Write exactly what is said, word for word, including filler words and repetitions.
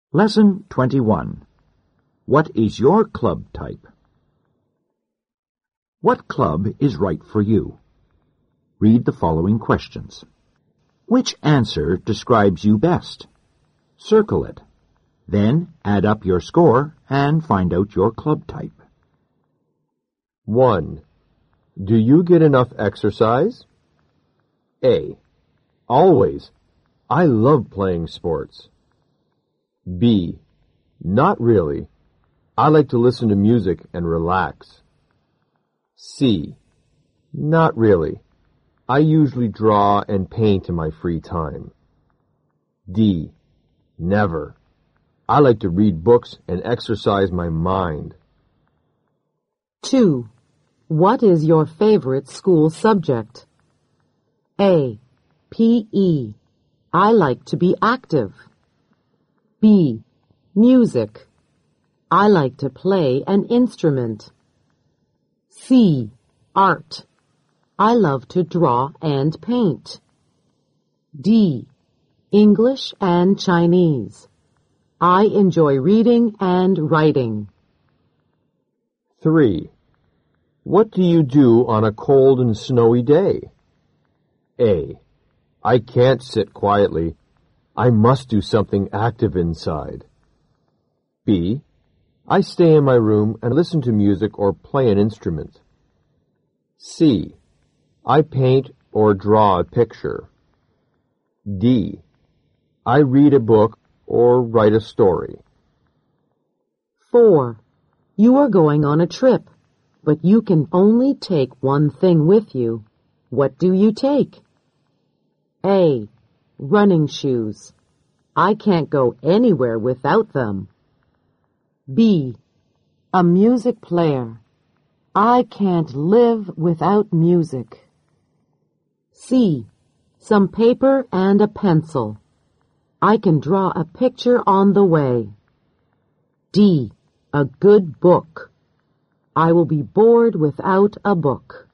Lesson twenty-one. What is your club type? What club is right for you? Read the following questions. Which answer describes you best? Circle it. Then add up your score and find out your club type. one. Do you get enough exercise? A. Always. I love playing sports. B. Not really. I like to listen to music and relax. C. Not really. I usually draw and paint in my free time. D. Never. I like to read books and exercise my mind. two. What is your favorite school subject? A. P E. I like to be active. B. Music. I like to play an instrument. C. Art. I love to draw and paint. D. English and Chinese. I enjoy reading and writing. three. What do you do on a cold and snowy day? A. I can't sit quietly. I must do something active inside. B. I stay in my room and listen to music or play an instrument. C. I paint or draw a picture. D. I read a book or write a story. four. You are going on a trip, but you can only take one thing with you. What do you take? A. Running shoes. I can't go anywhere without them. B. A music player. I can't live without music. C. Some paper and a pencil. I can draw a picture on the way. D. A good book. I will be bored without a book.